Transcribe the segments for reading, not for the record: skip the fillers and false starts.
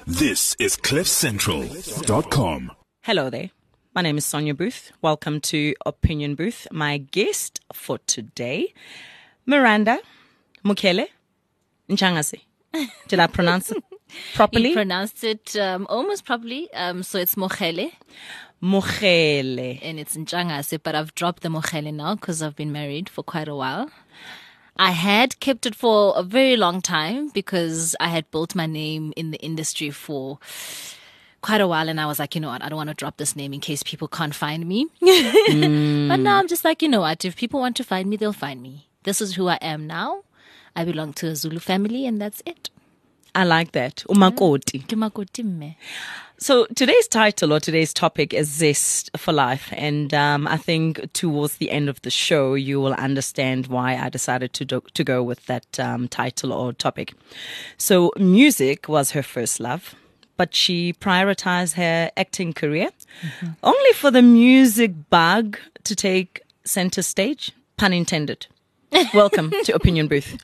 This is CliffCentral.com. Hello there. My name is Sonia Booth. Welcome to Opinion Booth. My guest for today, Miranda Mukele Nchangase. Did I pronounce it properly? You pronounced it almost properly. So it's Mokhele. Mukele. And it's Nchangase, but I've dropped the Mokhele now because I've been married for quite a while. I had kept it for a very long time because I had built my name in the industry for quite a while, and I was like, you know what, I don't want to drop this name in case people can't find me. But now I'm just like, you know what, if people want to find me, they'll find me. This is who I am now. I belong to a Zulu family, and that's it. I like that. Umakoti. Kimakoti mme. So today's title or today's topic is Zest for Life. And I think towards the end of the show, you will understand why I decided to go with that title or topic. So music was her first love, but she prioritized her acting career, only for the music bug to take center stage, pun intended. Welcome to Opinion Booth.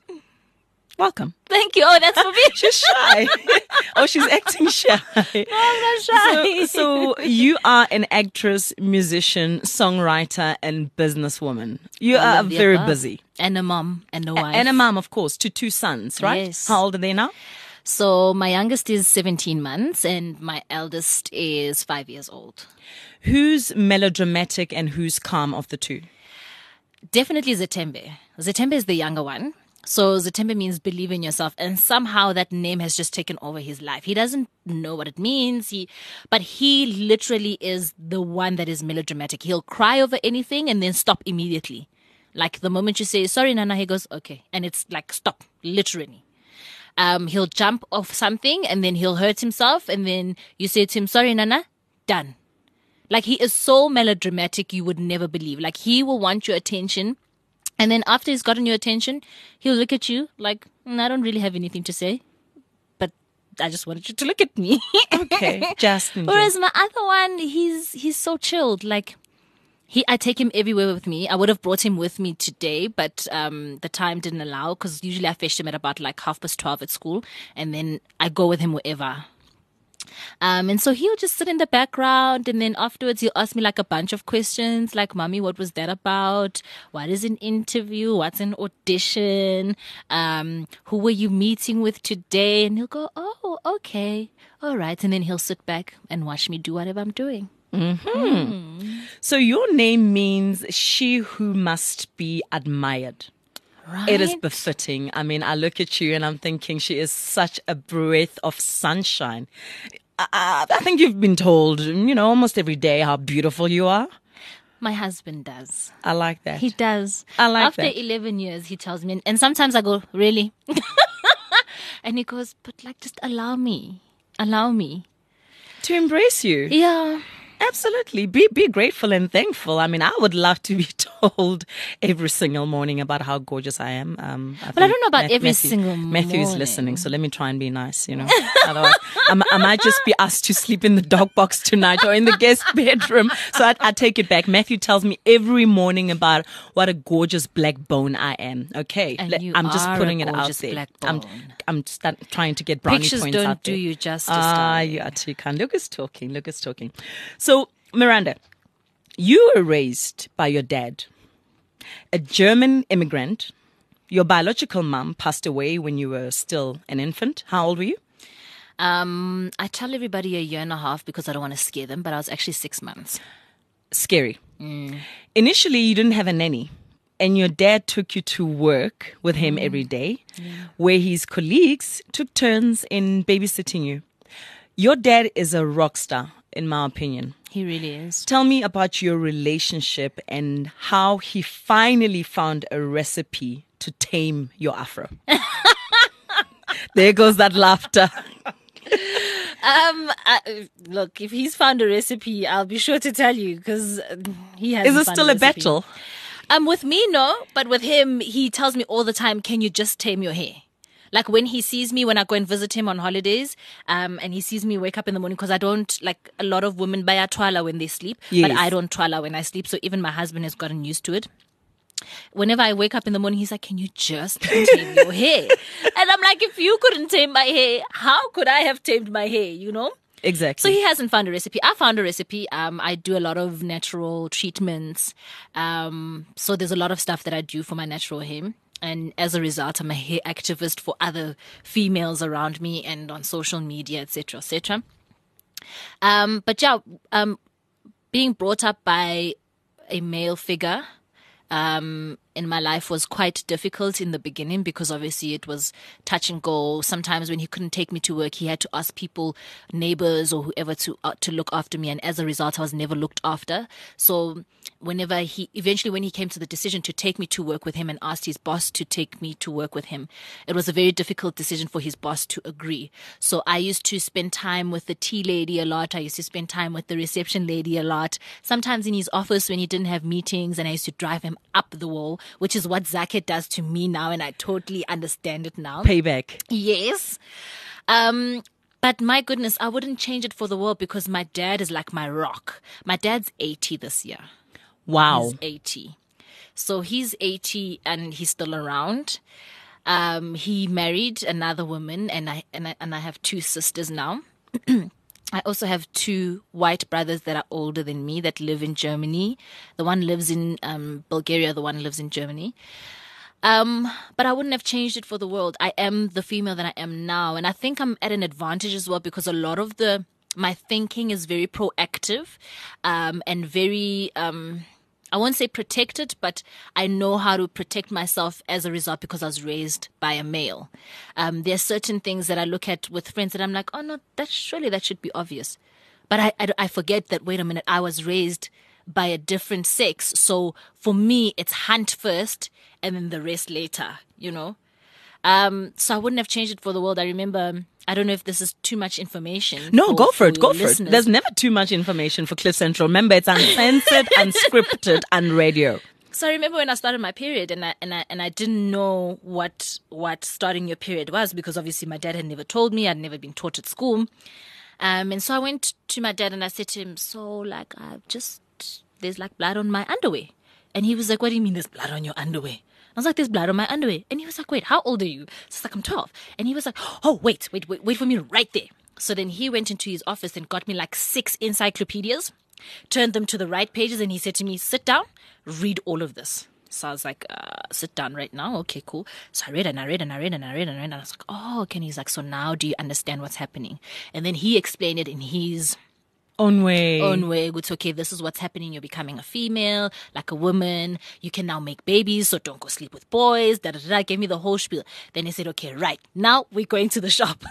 Welcome. Thank you. Oh, that's for me. She's shy. Oh, she's acting shy. No, I'm not shy. So you are an actress, musician, songwriter, and businesswoman. You All are of the very above. busy. And a mom and a wife. And a mom, of course, to two sons, right? Yes. How old are they now? So my youngest is 17 months and my eldest is 5 years old. Who's melodramatic and who's calm of the two? Definitely Zetembe. Zetembe is the younger one. So Zetembe means believe in yourself, and somehow that name has just taken over his life. He doesn't know what it means, but he literally is the one that is melodramatic. He'll cry over anything and then stop immediately. Like the moment you say, sorry, Nana, he goes, okay. And it's like, stop, literally. He'll jump off something and then he'll hurt himself, and then you say to him, sorry, Nana, done. Like he is so melodramatic you would never believe. Like he will want your attention. And then after he's gotten your attention, he'll look at you like, I don't really have anything to say, but I just wanted you to look at me. Okay, just enjoy. Whereas my other one, he's so chilled. Like I take him everywhere with me. I would have brought him with me today, but the time didn't allow because usually I fetched him at about like 12:30 at school, and then I go with him wherever. And so he'll just sit in the background, and then afterwards he'll ask me like a bunch of questions like, Mommy, what was that about? What is an interview? What's an audition? Who were you meeting with today? And he'll go, oh, okay. All right. And then he'll sit back and watch me do whatever I'm doing. So your name means she who must be admired. Right. It is befitting. I mean, I look at you and I'm thinking she is such a breath of sunshine. I think you've been told, almost every day how beautiful you are. My husband does. I like that. He does. I like After that. 11 years, he tells me, and sometimes I go, really? And he goes, but like, just allow me. Allow me. To embrace you. Yeah. Absolutely. Be grateful and thankful. I mean, I would love to be told every single morning about how gorgeous I am. But I don't know about every single Matthew's morning. listening, so let me try and be nice, Otherwise, I might just be asked to sleep in the dog box tonight or in the guest bedroom. So I take it back. Matthew tells me every morning about what a gorgeous black bone I am. Okay. And you I'm just are putting a it out gorgeous there. black I'm bone. trying to get brownie Pictures points don't out do there. you justice. You are too kind. Look who's talking. So, Miranda, you were raised by your dad, a German immigrant. Your biological mom passed away when you were still an infant. How old were you? I tell everybody a year and a half because I don't want to scare them, but I was actually 6 months. Scary. Initially, you didn't have a nanny, and your dad took you to work with him every day, where his colleagues took turns in babysitting you. Your dad is a rock star, in my opinion. He really is. Tell me about your relationship and how he finally found a recipe to tame your afro. There goes that laughter. Look, if he's found a recipe, I'll be sure to tell you because he has. Is it still a battle? With me, no, but with him, he tells me all the time, "Can you just tame your hair?" Like when he sees me, when I go and visit him on holidays, and he sees me wake up in the morning, because I don't, like a lot of women, buy a twala when they sleep, Yes. but I don't twala when I sleep. So even my husband has gotten used to it. Whenever I wake up in the morning, he's like, can you just tame your hair? And I'm like, if you couldn't tame my hair, how could I have tamed my hair, you know? Exactly. So he hasn't found a recipe. I found a recipe. I do a lot of natural treatments. So there's a lot of stuff that I do for my natural hair. And as a result, I'm a hair activist for other females around me and on social media, etc., etc. But yeah, being brought up by a male figure in my life was quite difficult in the beginning because obviously it was touch and go. Sometimes when he couldn't take me to work, he had to ask people, neighbors or whoever to look after me. And as a result, I was never looked after. So whenever eventually when he came to the decision to take me to work with him and asked his boss to take me to work with him, it was a very difficult decision for his boss to agree. So I used to spend time with the tea lady a lot. I used to spend time with the reception lady a lot. Sometimes in his office when he didn't have meetings, and I used to drive him up the wall, which is what Zaket does to me now, and I totally understand it now. Payback. Yes. But my goodness, I wouldn't change it for the world because my dad is like my rock. My dad's 80 this year. Wow. He's 80. So he's 80 and he's still around. He married another woman and I have two sisters now. I also have two white brothers that are older than me that live in Germany. The one lives in Bulgaria, the one lives in Germany. But I wouldn't have changed it for the world. I am the female that I am now. And I think I'm at an advantage as well because a lot of my thinking is very proactive and very... I won't say protected, but I know how to protect myself as a result because I was raised by a male. There are certain things that I look at with friends that I'm like, oh no, surely that should be obvious. But I forget that, wait a minute, I was raised by a different sex. So for me, it's hunt first and then the rest later, you know? So I wouldn't have changed it for the world. I remember, I don't know if this is too much information. No, go for it. Go for listeners. it. There's never too much information for Cliff Central. Remember, it's uncensored, unscripted, and radio. So I remember when I started my period and I didn't know what starting your period was because obviously my dad had never told me. I'd never been taught at school. And so I went to my dad and I said to him, so like there's like blood on my underwear. And he was like, what do you mean there's blood on your underwear? I was like, there's blood on my underwear. And he was like, wait, how old are you? So it's like, I'm 12. And he was like, oh, wait for me right there. So then he went into his office and got me like 6 encyclopedias, turned them to the right pages. And he said to me, sit down, read all of this. So I was like, sit down right now. Okay, cool. So I read and I read and I read and I read and I read. And I was like, oh, okay. And he's like, so now do you understand what's happening? And then he explained it in his own way. It's okay, this is what's happening. You're becoming a female, like a woman. You can now make babies, so don't go sleep with boys. Gave me the whole spiel. Then he said, okay, right, now we're going to the shop.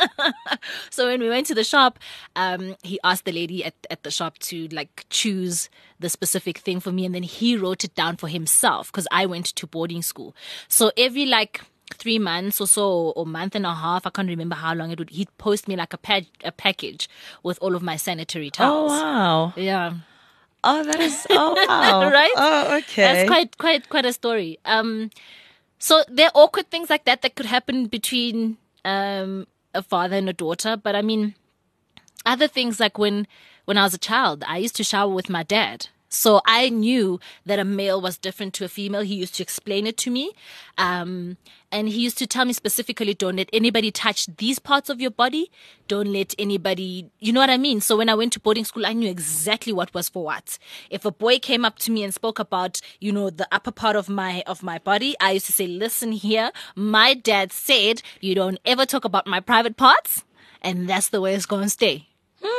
So when we went to the shop, he asked the lady at the shop to like choose the specific thing for me. And then he wrote it down for himself because I went to boarding school. So every like 3 months or so, or month and a half, I can't remember how long it would, he'd post me like a package with all of my sanitary towels. Oh, wow. Yeah. Oh, that is, oh, wow. Right? Oh, okay. That's quite a story. So there are awkward things like that could happen between a father and a daughter. But I mean, other things like when I was a child, I used to shower with my dad. So I knew that a male was different to a female. He used to explain it to me. And he used to tell me specifically, don't let anybody touch these parts of your body. Don't let anybody, you know what I mean? So when I went to boarding school, I knew exactly what was for what. If a boy came up to me and spoke about, you know, the upper part of my body, I used to say, listen here, my dad said you don't ever talk about my private parts. And that's the way it's going to stay.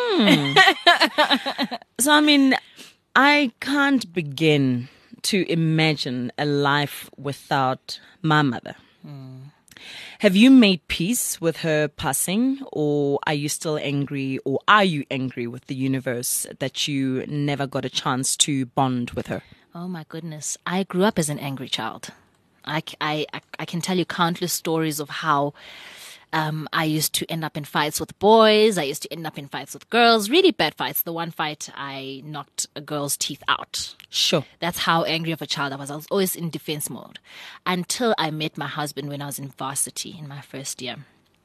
So, I mean, I can't begin to imagine a life without my mother. Have you made peace with her passing, or are you still angry, or are you angry with the universe that you never got a chance to bond with her? Oh my goodness. I grew up as an angry child. I can tell you countless stories of how I used to end up in fights with boys. I used to end up in fights with girls, really bad fights. The one fight, I knocked a girl's teeth out. Sure. That's how angry of a child I was. I was always in defense mode until I met my husband when I was in varsity in my first year.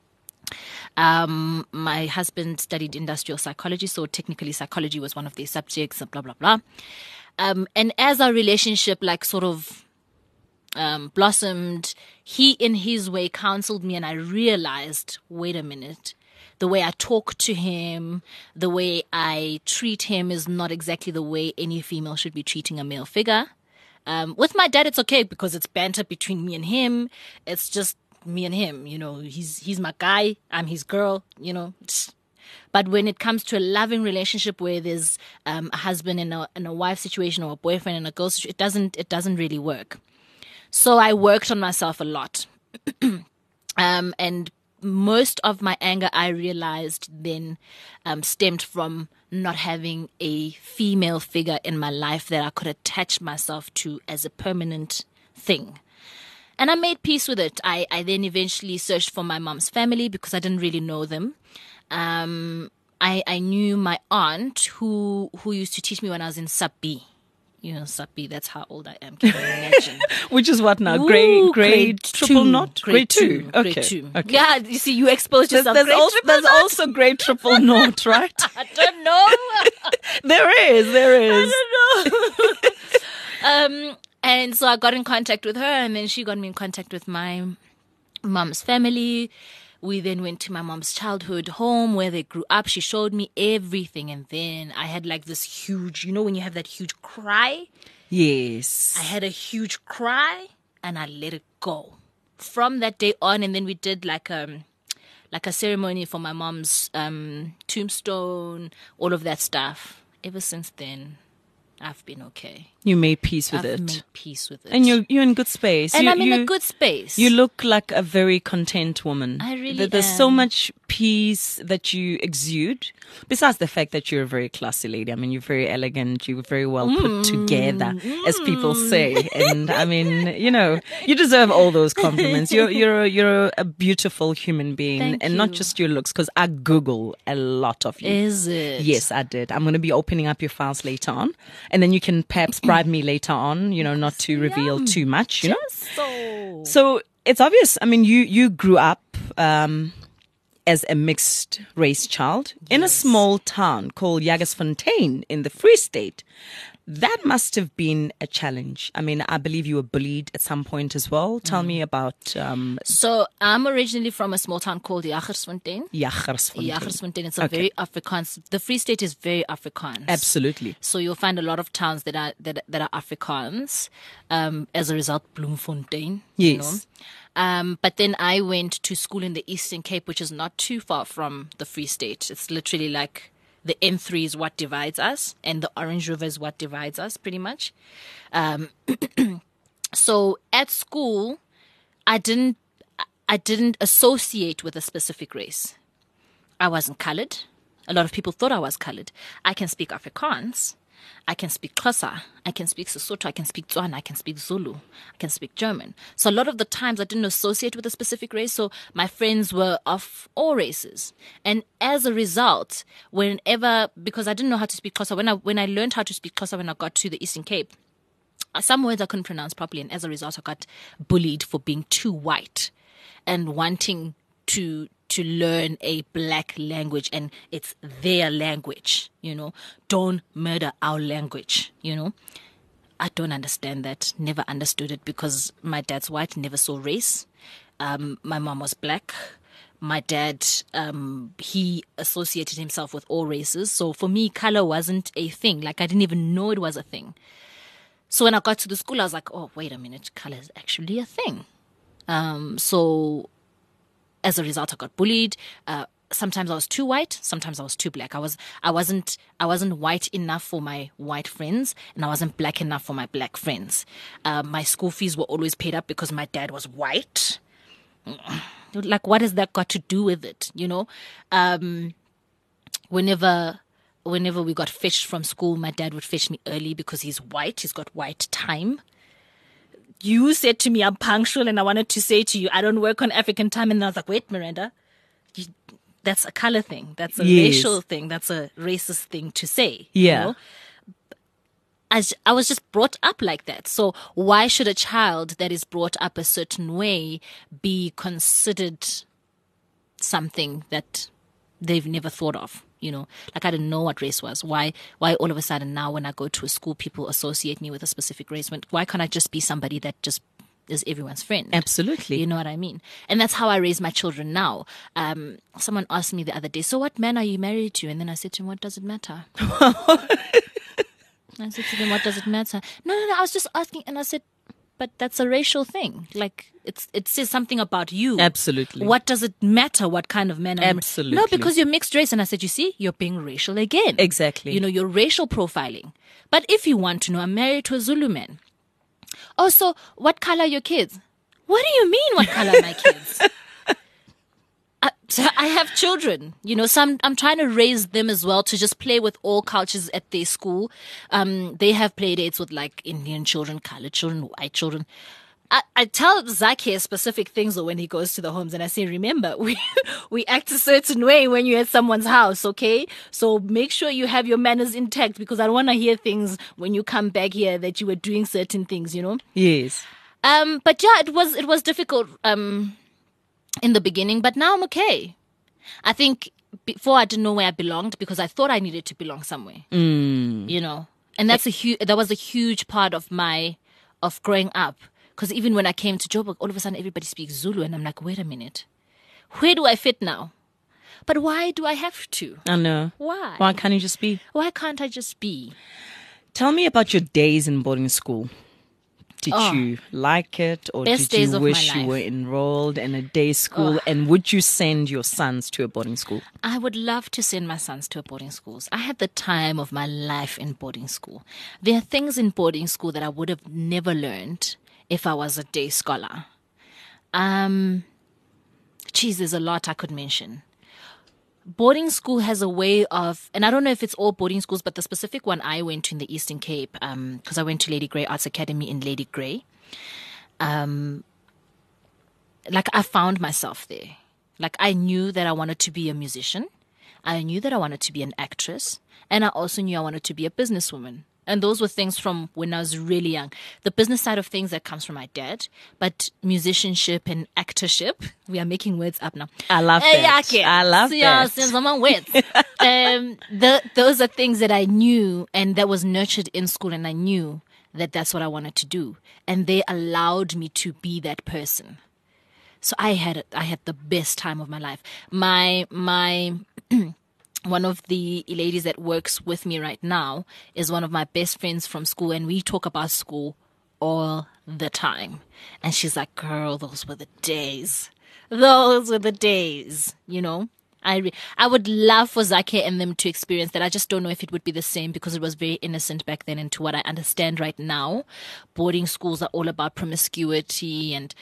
My husband studied industrial psychology, so technically psychology was one of their subjects, and blah, blah, blah. And as our relationship like sort of blossomed. He, in his way, counseled me, and I realized, wait a minute, the way I talk to him, the way I treat him is not exactly the way any female should be treating a male figure. With my dad, it's okay because it's banter between me and him. It's just me and him, he's my guy, I'm his girl, But when it comes to a loving relationship where there's a husband and a wife situation, or a boyfriend and a girl situation, it doesn't really work. So I worked on myself a lot. And most of my anger, I realized then, stemmed from not having a female figure in my life that I could attach myself to as a permanent thing. And I made peace with it. I then eventually searched for my mom's family because I didn't really know them. I knew my aunt who used to teach me when I was in sub B. Sub B, that's how old I am. Can you imagine? Which is what now? Grade triple not? Grade two. Okay. Grade two. Okay. Yeah, you see, you exposed yourself. There's also grade triple not, right? I don't know. There is. I don't know. And so I got in contact with her, and then she got me in contact with my mom's family. We then went to my mom's childhood home where they grew up. She showed me everything. And then I had like this huge, when you have that huge cry? Yes. I had a huge cry and I let it go. From that day on, and then we did like a ceremony for my mom's tombstone, all of that stuff. Ever since then, I've been okay. You made peace with it. I've made peace with it. And you're in good space. And I'm in a good space. You look like a very content woman. I really There's am. so much peace that you exude. Besides the fact that you're a very classy lady. I mean, you're very elegant. You're very well put together, as people say. And I mean, you deserve all those compliments. You're a beautiful human being. Thank and not you. just your looks, because I Google a lot of you. Is it? Yes, I did. I'm going to be opening up your files later on. And then you can perhaps bribe me later on, not to reveal too much, So it's obvious. I mean, you grew up as a mixed race child in a small town called Jagersfontein in the Free State. That must have been a challenge. I mean, I believe you were bullied at some point as well. Tell me about... So I'm originally from a small town called Jagersfontein. Jagersfontein. It's a very Afrikaans. The Free State is very Afrikaans. Absolutely. So you'll find a lot of towns that are Afrikaans. As a result, Bloemfontein. Yes. But then I went to school in the Eastern Cape, which is not too far from the Free State. It's literally like the N3 is what divides us, and the Orange River is what divides us, pretty much. So at school, I didn't associate with a specific race. I wasn't colored. A lot of people thought I was colored. I can speak Afrikaans. I can speak Xhosa, I can speak Sesotho, I can speak Tswana, I can speak Zulu, I can speak German. So a lot of the times I didn't associate with a specific race, so my friends were of all races. And as a result, because I didn't know how to speak Xhosa, when I learned how to speak Xhosa when I got to the Eastern Cape, some words I couldn't pronounce properly, and as a result I got bullied for being too white and wanting to learn a black language, and it's their language, Don't murder our language, I don't understand that. Never understood it because my dad's white, never saw race. My mom was black. My dad, he associated himself with all races. So for me, color wasn't a thing. Like I didn't even know it was a thing. So when I got to the school, I was like, oh, wait a minute, color is actually a thing. So as a result, I got bullied. Sometimes I was too white. Sometimes I was too black. I wasn't white enough for my white friends, and I wasn't black enough for my black friends. My school fees were always paid up because my dad was white. Like, what has that got to do with it? Whenever we got fetched from school, my dad would fetch me early because he's white. He's got white time. You said to me, I'm punctual, and I wanted to say to you, I don't work on African time. And I was like, wait, Miranda, that's a color thing. That's a racial thing. That's a racist thing to say. Yeah. I was just brought up like that. So why should a child that is brought up a certain way be considered something that they've never thought of? Like I didn't know what race was. Why all of a sudden now when I go to a school, people associate me with a specific race? Why can't I just be somebody that just is everyone's friend. Absolutely. You know what I mean? And that's how I raise my children now. Someone asked me the other day, so what man are you married to? And then I said to him, what does it matter? I said to them, what does it matter? No, I was just asking. And I said, but that's a racial thing. Like, it says something about you. Absolutely. What does it matter what kind of man I'm? Absolutely. No, because you're mixed race. And I said, you see, you're being racial again. Exactly. You know, you're racial profiling. But if you want to know, I'm married to a Zulu man. Oh, so what color are your kids? What do you mean, what color are my kids? So I have children, you know, so I'm trying to raise them as well to just play with all cultures at their school. They have play dates with like Indian children, colored children, white children. I tell Zaki specific things when he goes to the homes, and I say, remember, we act a certain way when you're at someone's house, okay? So make sure you have your manners intact, because I don't want to hear things when you come back here that you were doing certain things, you know? Yes. But yeah, it was difficult in the beginning, but now I'm okay. I think before I didn't know where I belonged because I thought I needed to belong somewhere, you know? And that was a huge part of growing up. Because even when I came to Joburg, all of a sudden everybody speaks Zulu. And I'm like, wait a minute. Where do I fit now? But why do I have to? I know. Why? Why can't you just be? Why can't I just be? Tell me about your days in boarding school. Did you like it, or Best did days you of wish my you life. were enrolled in a day school? And would you send your sons to a boarding school? I would love to send my sons to a boarding school. I had the time of my life in boarding school. There are things in boarding school that I would have never learned if I was a day scholar. There's a lot I could mention. Boarding school has a way of, and I don't know if it's all boarding schools, but the specific one I went to in the Eastern Cape, because I went to Lady Grey Arts Academy in Lady Grey. Like I found myself there. Like I knew that I wanted to be a musician. I knew that I wanted to be an actress. And I also knew I wanted to be a businesswoman. And those were things from when I was really young. The business side of things that comes from my dad, but musicianship and actorship, we are making words up now. I love that. I love that. Some words. Those are things that I knew and that was nurtured in school, and I knew that that's what I wanted to do. And they allowed me to be that person. So I had the best time of my life. My one of the ladies that works with me right now is one of my best friends from school, and we talk about school all the time. And she's like, girl, those were the days. Those were the days, you know. I would love for Zaki and them to experience that. I just don't know if it would be the same because it was very innocent back then. And to what I understand right now, boarding schools are all about promiscuity and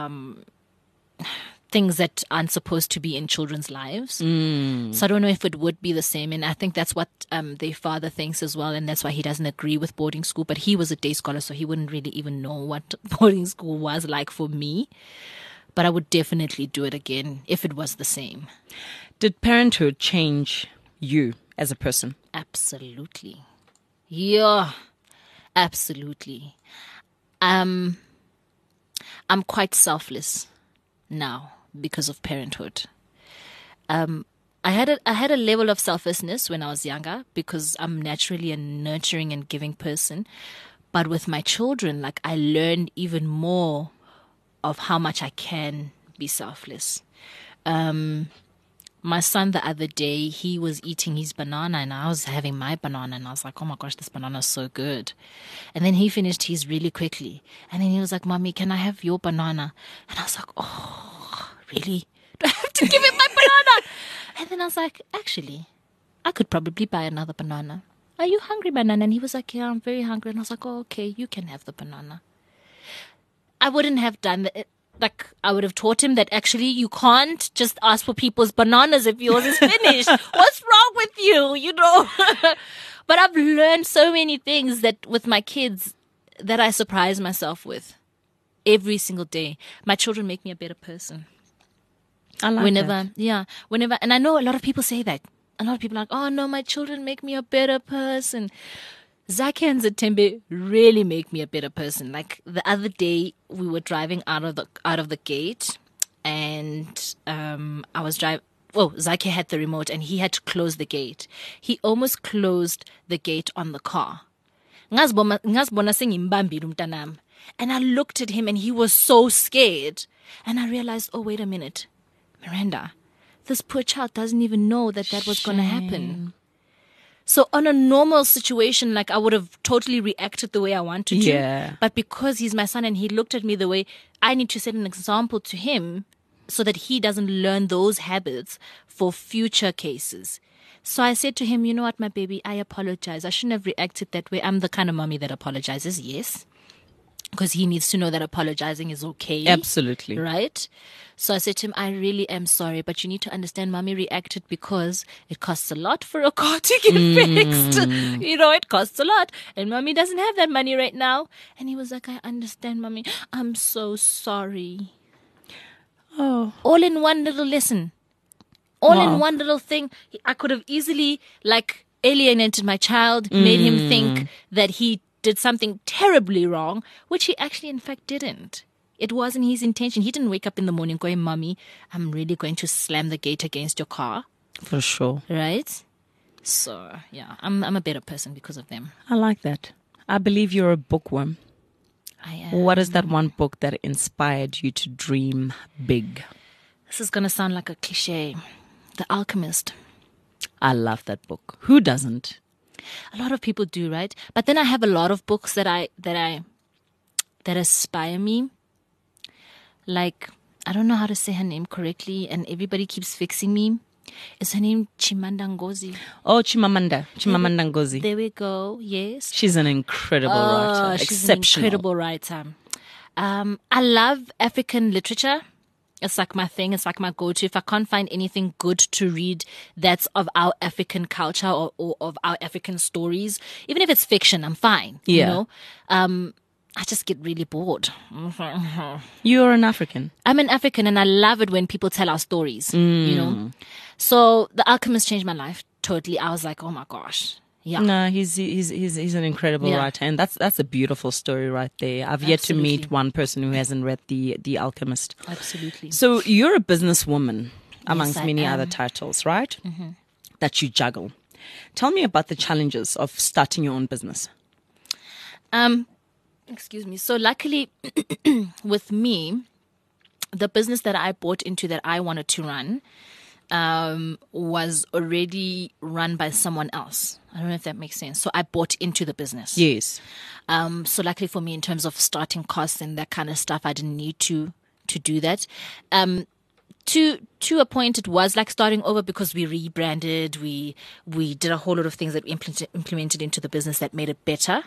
things that aren't supposed to be in children's lives. So I don't know if it would be the same. And I think that's what their father thinks as well. And that's why he doesn't agree with boarding school. But he was a day scholar, so he wouldn't really even know what boarding school was like for me. But I would definitely do it again if it was the same. Did parenthood change you as a person? Absolutely. Yeah, absolutely. I'm quite selfless now because of parenthood. I had a level of selflessness when I was younger because I'm naturally a nurturing and giving person. But with my children, like I learned even more of how much I can be selfless. My son the other day, he was eating his banana and I was having my banana and I was like, oh my gosh, this banana is so good. And then he finished his really quickly. And then he was like, Mommy, can I have your banana? And I was like, oh, really? Do I have to give him my banana? And then I was like, actually, I could probably buy another banana. Are you hungry, banana? And he was like, yeah, I'm very hungry. And I was like, oh, okay, you can have the banana. I wouldn't have done that. Like, I would have taught him that actually you can't just ask for people's bananas if yours is finished. What's wrong with you, you know? But I've learned so many things that with my kids that I surprise myself with every single day. My children make me a better person. I like that. Yeah, whenever. And I know a lot of people say that. A lot of people are like, oh no, my children make me a better person. Zaki and Zatembe really make me a better person. Like the other day, we were driving out of the gate, and I was driving. Oh, Zaki had the remote, and he had to close the gate. He almost closed the gate on the car. Ngazibona sengimbambile umntanami. And I looked at him and he was so scared. And I realized, oh, wait a minute, Miranda, this poor child doesn't even know that was going to happen. So on a normal situation, like I would have totally reacted the way I wanted to. Yeah. But because he's my son and he looked at me the way, I need to set an example to him so that he doesn't learn those habits for future cases. So I said to him, you know what, my baby, I apologize. I shouldn't have reacted that way. I'm the kind of mommy that apologizes, yes. Because he needs to know that apologizing is okay. Absolutely. Right? So I said to him, I really am sorry, but you need to understand mommy reacted because it costs a lot for a car to get fixed. You know, it costs a lot. And mommy doesn't have that money right now. And he was like, I understand, mommy. I'm so sorry. Oh. All in one little lesson. All Wow. in one little thing. I could have easily, like, alienated my child, made him think that he did something terribly wrong, which he actually, in fact, didn't. It wasn't his intention. He didn't wake up in the morning going, Mommy, I'm really going to slam the gate against your car. For sure. Right? So, yeah, I'm a better person because of them. I like that. I believe you're a bookworm. I am. What is that one book that inspired you to dream big? This is going to sound like a cliche. The Alchemist. I love that book. Who doesn't? A lot of people do, right? But then I have a lot of books that inspire me. Like, I don't know how to say her name correctly, and everybody keeps fixing me. Is her name Chimamanda Ngozi? Oh, Chimamanda Ngozi. There we go. Yes. She's an incredible writer. She's an Exceptional. incredible writer. I love African literature. It's like my thing. It's like my go-to. If I can't find anything good to read that's of our African culture or of our African stories, even if it's fiction, I'm fine. Yeah. You know? I just get really bored. You're an African. I'm an African and I love it when people tell our stories, you know? So The Alchemist changed my life totally. I was like, oh my gosh. Yeah. No, he's an incredible Yeah. writer, and that's a beautiful story right there. I've yet to Absolutely. meet one person who hasn't read the Alchemist. Absolutely. So you're a businesswoman, amongst I many am. other titles, right? That you juggle. Tell me about the challenges of starting your own business. Excuse me. So luckily with me, the business that I bought into that I wanted to run was already run by someone else. I don't know if that makes sense. So I bought into the business. Yes. So luckily for me, in terms of starting costs and that kind of stuff, I didn't need to do that. To a point, it was like starting over because we rebranded, we did a whole lot of things that we implemented into the business that made it better.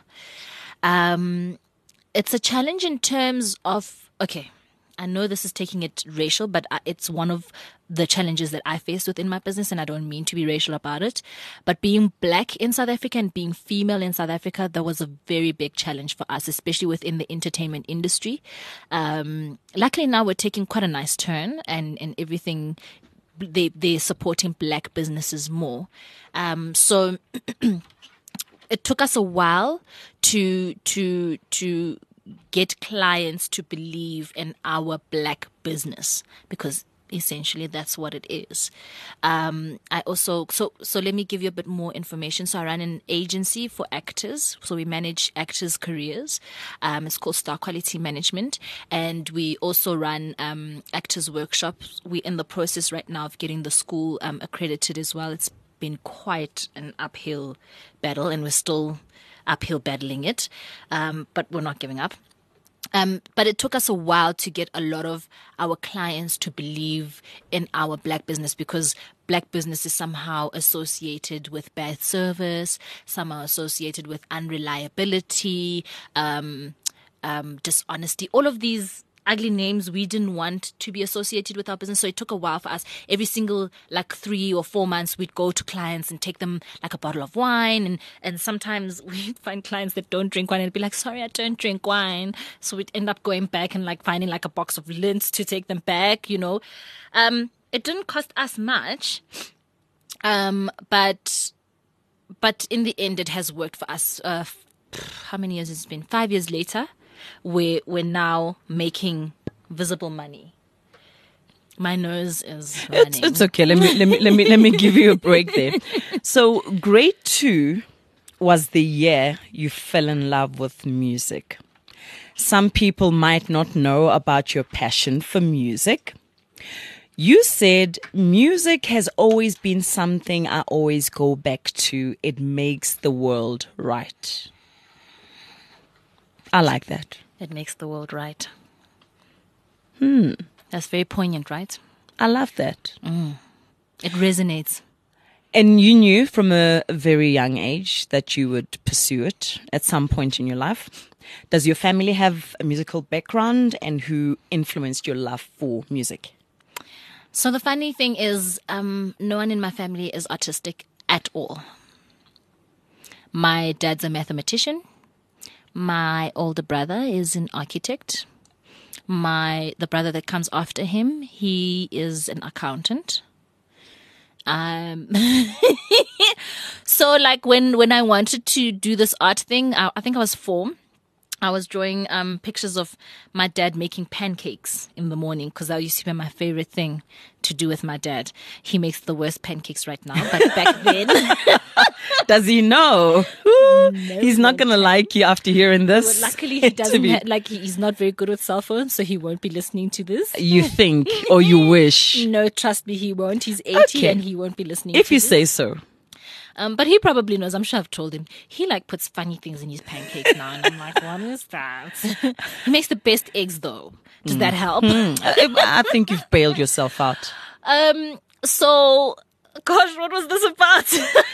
It's a challenge in terms of, okay, I know this is taking it racial, but it's one of the challenges that I faced within my business, and I don't mean to be racial about it. But being black in South Africa and being female in South Africa, that was a very big challenge for us, especially within the entertainment industry. Luckily now we're taking quite a nice turn and everything. They're supporting black businesses more. So it took us a while to get clients to believe in our black business, because essentially that's what it is. I also, so let me give you a bit more information. So I run an agency for actors. So we manage actors' careers. It's called Star Quality Management. And we also run actors' workshops. We're in the process right now of getting the school accredited as well. It's been quite an uphill battle, and we're still uphill battling it, but we're not giving up. But it took us a while to get a lot of our clients to believe in our black business, because black business is somehow associated with bad service, somehow associated with unreliability, dishonesty, all of these ugly names we didn't want to be associated with our business. So it took a while for us. Every single 3 or 4 months, we'd go to clients and take them like a bottle of wine. And sometimes we'd find clients that don't drink wine and be like, sorry, I don't drink wine. So we'd end up going back and finding a box of Lindt to take them back, you know. It didn't cost us much. But in the end, it has worked for us. How many years has it been? 5 years later, we're now making visible money. My nose is running. It's okay. Let me give you a break there. So grade 2 was the year you fell in love with music. some people might not know about your passion for music. You said music has always been something I always go back to. It makes the world right. I like that. It makes the world right. That's very poignant, right? I love that. It resonates. And you knew from a very young age that you would pursue it at some point in your life. Does your family have a musical background, and who influenced your love for music? So the funny thing is, no one in my family is artistic at all. My dad's a mathematician. My older brother is an architect. The brother that comes after him, he is an accountant. So like when I wanted to do this art thing, I think I was 4. I was drawing pictures of my dad making pancakes in the morning, because that used to be my favorite thing to do with my dad. He makes the worst pancakes right now, but back then... Does he know? He's not going to like you after hearing this. Well, luckily, he doesn't he's not very good with cell phones, so he won't be listening to this. You think, or you wish? No, trust me, he won't. He's 80 and he won't be listening if to you this. say so. But he probably knows. I'm sure I've told him. He like puts funny things in his pancakes now. And I'm like, what is that? He makes the best eggs though. Does that help? I think you've bailed yourself out. So, gosh, what was this about?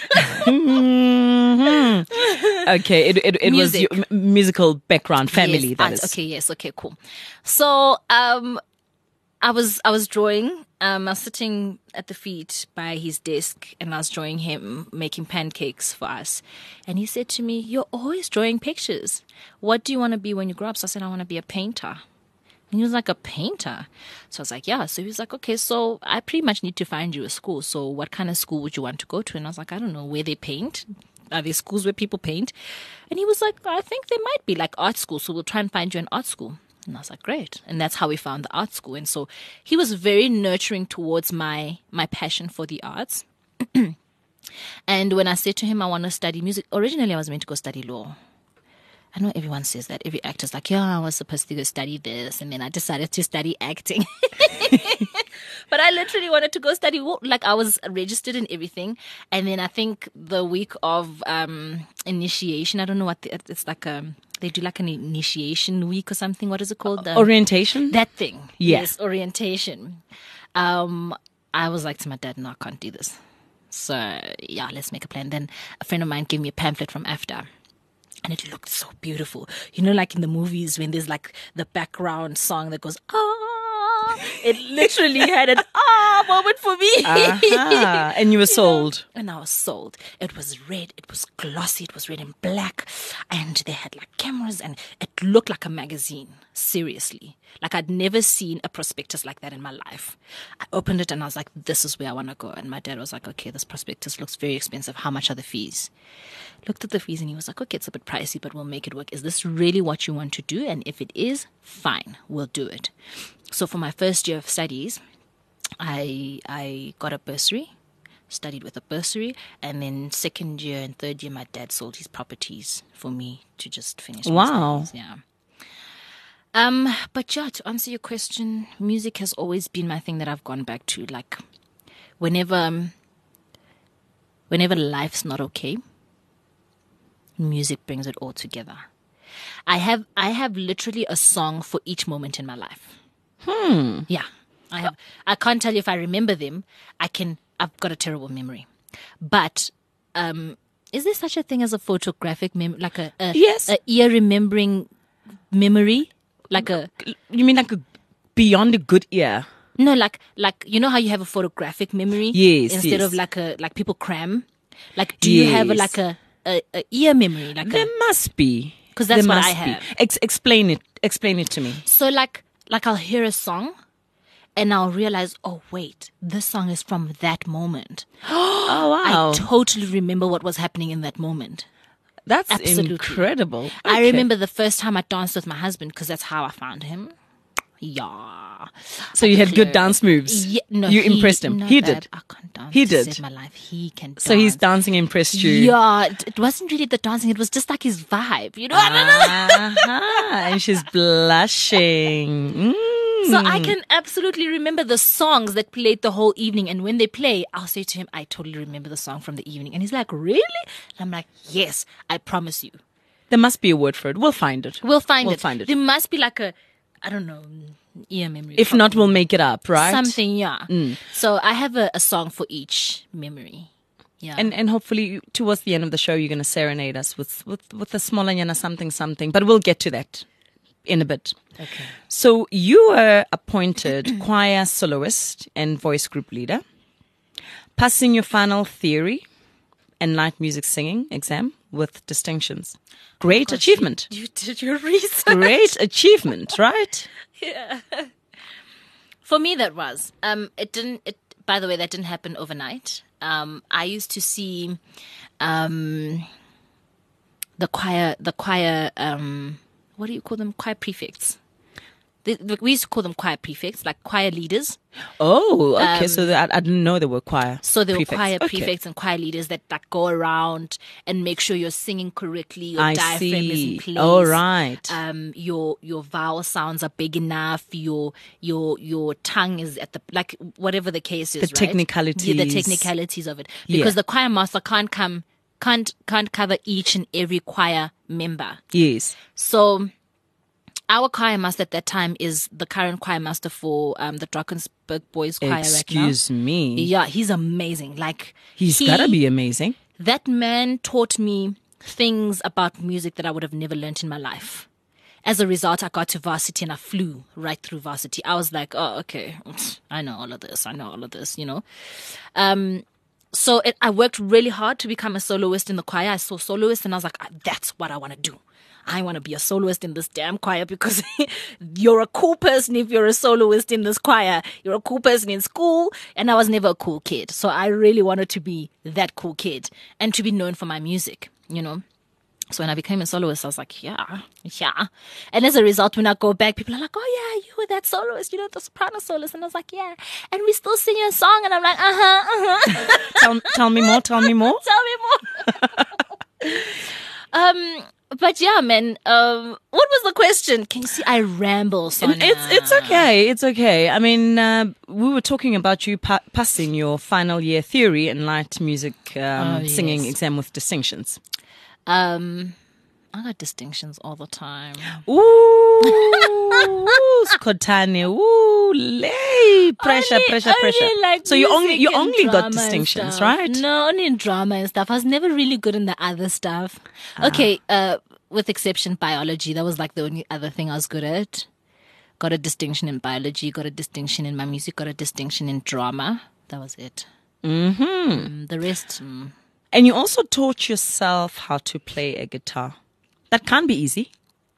Okay, it was Music. your musical background, family, Yes, that art. is. Okay, yes, okay, cool. So, I was drawing. I was sitting at the feet by his desk, and I was drawing him making pancakes for us. And he said to me, "You're always drawing pictures. What do you want to be when you grow up?" So I said, "I want to be a painter." And he was like, "A painter?" So I was like, "Yeah." So he was like, "Okay, so I pretty much need to find you a school. So what kind of school would you want to go to?" And I was like, "I don't know, where they paint. Are there schools where people paint?" And he was like, "I think there might be like art school. So we'll try and find you an art school." And I was like, great. And that's how we found the art school. And so he was very nurturing towards my passion for the arts. And when I said to him, I want to study music, originally I was meant to go study law. I know everyone says that. Every actor's like, yeah, I was supposed to go study this. And then I decided to study acting. But I literally wanted to go study law. Like, I was registered and everything. And then I think the week of initiation, I don't know what, it's like they do like an initiation week or something. What is it called? Orientation? That thing. Yeah. Yes, orientation. I was like to my dad, no, I can't do this. So, yeah, let's make a plan. Then a friend of mine gave me a pamphlet from AFDA. And it looked so beautiful. You know, like in the movies when there's like the background song that goes, ah. It literally had an ah moment for me. Uh-huh. And you were sold. And I was sold. It was red. It was glossy. It was red and black. And they had like cameras, and it looked like a magazine. Seriously. Like I'd never seen a prospectus like that in my life. I opened it and I was like, this is where I want to go. And my dad was like, okay, this prospectus looks very expensive. How much are the fees? Looked at the fees and he was like, okay, it's a bit pricey, but we'll make it work. Is this really what you want to do? And if it is, fine, we'll do it. So for my first year of studies, I got a bursary, studied with a bursary, and then second year and third year, my dad sold his properties for me to just finish my Wow. studies. Yeah. But yeah, to answer your question, music has always been my thing that I've gone back to. Like, whenever life's not okay, music brings it all together. I have literally a song for each moment in my life. Yeah. I can't tell you if I remember them. I've got a terrible memory. But is there such a thing as a photographic memory, like Yes. a ear remembering memory? You mean like beyond a good ear? No, like you know how you have a photographic memory? Yes, Instead yes. of like people cram. Like, do you have Yes. a ear memory? There must be. 'Cause that's There what I must be. have. Explain it. Explain it to me. So like I'll hear a song and I'll realize, oh wait, this song is from that moment. Oh, wow. I totally remember what was happening in that moment. That's Absolutely. incredible. I Okay. remember the first time I danced with my husband, because that's how I found him. Yeah. So you had good dance moves. Yeah, no, You impressed him. not He bad. did. I can't dance. He to did. save my life. He can dance. So his dancing impressed you. Yeah, it wasn't really the dancing. It was just like his vibe. You know? I don't know. And she's blushing. So I can absolutely remember the songs that played the whole evening. And when they play, I'll say to him, I totally remember the song from the evening. And he's like, really? And I'm like, yes, I promise you. There must be a word for it. We'll find it. We'll find We'll it. find it. There must be like a, I don't know, ear memory. If not, we'll make it up, right? Something, yeah. So I have a song for each memory. Yeah. And hopefully towards the end of the show, you're going to serenade us with a smolanyana something. But we'll get to that in a bit. Okay. So you were appointed choir soloist and voice group leader, passing your final theory and night music singing exam with distinctions. Great achievement. You did your research. Great achievement, right? Yeah. For me, that was. It didn't. By the way, that didn't happen overnight. I used to see, the choir. What do you call them? Choir prefects. We used to call them choir prefects, like choir leaders. Oh, okay. So I didn't know there were choir. So there prefects. were choir Okay. prefects and choir leaders that like go around and make sure you're singing correctly. Your I diaphragm is see. in place. Oh, right. Your vowel sounds are big enough. Your tongue is at the like whatever the case is. The right? technicalities. Yeah, the technicalities of it, because Yeah. the choir master can't cover each and every choir member. Yes. So our choir master at that time is the current choir master for the Drakensberg Boys Choir right now. Excuse me. Yeah, he's amazing. Like He's got to be amazing. That man taught me things about music that I would have never learned in my life. As a result, I got to varsity and I flew right through varsity. I was like, oh, okay, I know all of this, you know. So I worked really hard to become a soloist in the choir. I saw soloists and I was like, that's what I want to do. I want to be a soloist in this damn choir because you're a cool person if you're a soloist in this choir. You're a cool person in school. And I was never a cool kid. So I really wanted to be that cool kid and to be known for my music, you know. So when I became a soloist, I was like, yeah. And as a result, when I go back, people are like, oh, yeah, you were that soloist, you know, the soprano soloist. And I was like, yeah. And we still sing a song. And I'm like, Tell me more. Tell me more. But yeah, man, what was the question? Can you see I ramble, Sonia? It's okay. It's okay. I mean, we were talking about you passing your final year theory and light music singing yes. exam with distinctions. I got distinctions all the time. Ooh, Skotane. Ooh, lay pressure. Only like So you only music and got drama distinctions, and stuff. right? No, only in drama and stuff. I was never really good in the other stuff. Okay, with exception biology. That was like the only other thing I was good at. Got a distinction in biology. Got a distinction in my music. Got a distinction in drama. That was it. The rest. And you also taught yourself how to play a guitar. That can't be easy.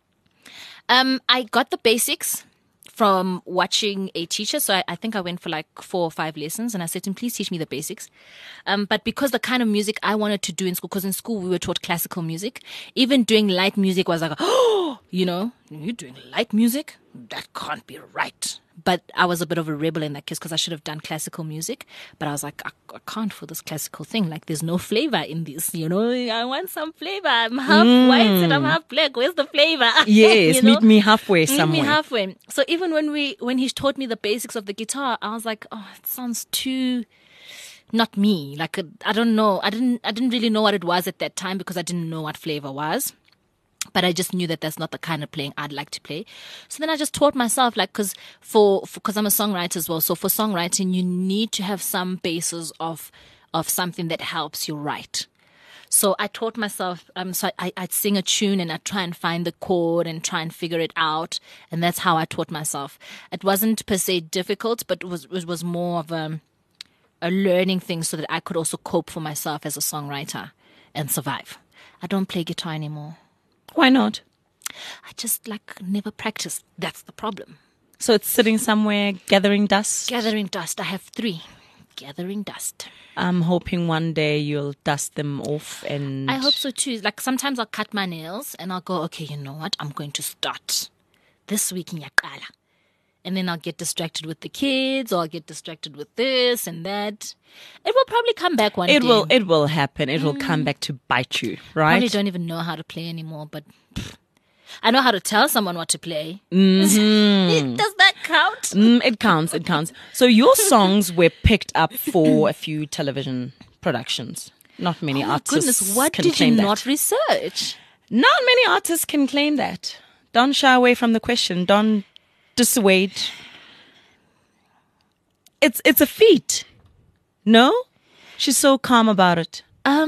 I got the basics from watching a teacher. So I think I went for like 4 or 5 lessons and I said to him, please teach me the basics. But because the kind of music I wanted to do in school, because in school we were taught classical music, even doing light music was like, oh, you know, you're doing light music? That can't be right. But I was a bit of a rebel in that case because I should have done classical music. But I was like, I can't for this classical thing. Like, there's no flavor in this, you know. I want some flavor. I'm half white and I'm half black. Where's the flavor? Yes, You know? meet me halfway Meet somewhere. me halfway. So even when he taught me the basics of the guitar, I was like, oh, it sounds too not me. Like, I don't know. I didn't really know what it was at that time because I didn't know what flavor was. But I just knew that that's not the kind of playing I'd like to play. So then I just taught myself, like, because I'm a songwriter as well. So for songwriting, you need to have some basis of something that helps you write. So I taught myself, so I'd sing a tune and I'd try and find the chord and try and figure it out. And that's how I taught myself. It wasn't per se difficult, but it was more of a learning thing so that I could also cope for myself as a songwriter and survive. I don't play guitar anymore. Why not? I just never practiced. That's the problem. So it's sitting somewhere gathering dust. Gathering dust. I have 3. Gathering dust. I'm hoping one day you'll dust them off and... I hope so too. Like sometimes I'll cut my nails and I'll go, okay, you know what? I'm going to start this week in Yakala. and then I'll get distracted with the kids, or I'll get distracted with this and that. It will probably come back one day. It will happen. It will come back to bite you, right? Probably don't even know how to play anymore, but I know how to tell someone what to play. Mm-hmm. Does that count? It counts. It counts. So your songs were picked up for a few television productions. Not many artists. Goodness, what can did you claim that. not research? Not many artists can claim that. Don't shy away from the question. Don't dissuade. It's a feat. No? She's so calm about it.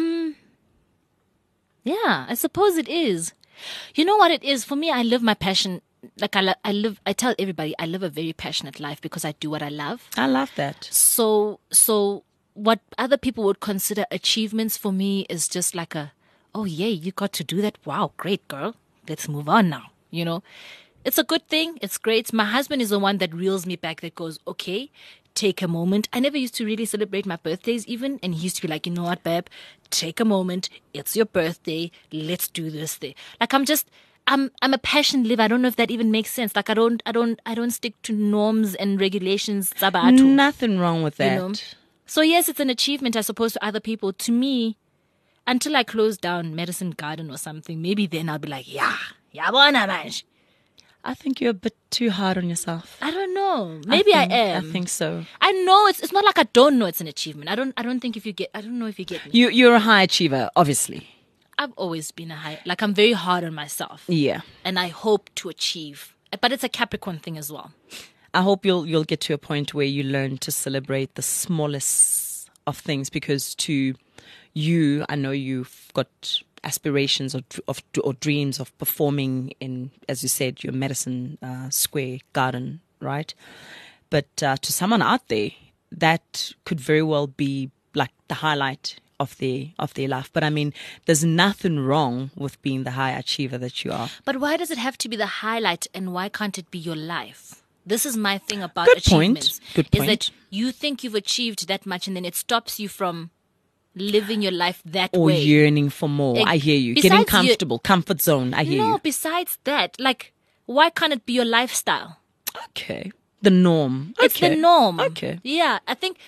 Yeah, I suppose it is. You know what it is? For me, I live my passion. Like I tell everybody, I live a very passionate life because I do what I love. I love that. So what other people would consider achievements for me is just like oh yeah, you got to do that. Wow, great girl. Let's move on now. You know, it's a good thing. It's great. My husband is the one that reels me back, that goes, okay, take a moment. I never used to really celebrate my birthdays even. And he used to be like, you know what, babe, take a moment. It's your birthday. Let's do this thing. Like I'm a passion liver. I don't know if that even makes sense. Like I don't stick to norms and regulations. Zabatu, Nothing wrong with that. you know? So yes, it's an achievement, I suppose, to other people. To me, until I close down Medicine Garden or something, maybe then I'll be like, yeah, bona man. I think you're a bit too hard on yourself. I don't know. Maybe I am. I think so. I know it's not like I don't know it's an achievement. I don't know if you get me. You're a high achiever, obviously. I've always been I'm very hard on myself. Yeah. And I hope to achieve. But it's a Capricorn thing as well. I hope you'll get to a point where you learn to celebrate the smallest of things, because to you, I know you've got aspirations or dreams of performing in, as you said, your Madison Square Garden, right? But to someone out there, that could very well be like the highlight of their life. But I mean, there's nothing wrong with being the high achiever that you are. But why does it have to be the highlight, and why can't it be your life? This is my thing about Good achievements. point. Is that you think you've achieved that much, and then it stops you from living your life that Or way. yearning for more. I hear you. Getting Besides comfortable, comfort zone. I hear No, you. besides that, like, why can't it be your lifestyle? Okay. The norm. It's the Okay. norm. Okay. Yeah,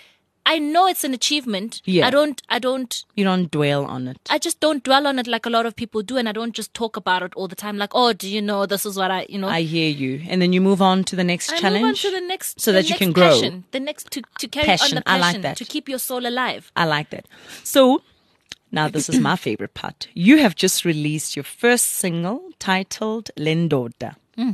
I know it's an achievement. Yeah. I don't You don't dwell on it. I just don't dwell on it like a lot of people do, and I don't just talk about it all the time. Like, oh, do you know this is what I hear you. And then you move on to the next I challenge. move on to the next, so the that you next can grow. passion, the next to carry on Passion. the I passion, like that. to keep your soul alive. I like that. So now this is my favorite part. You have just released your first single titled Lendoda.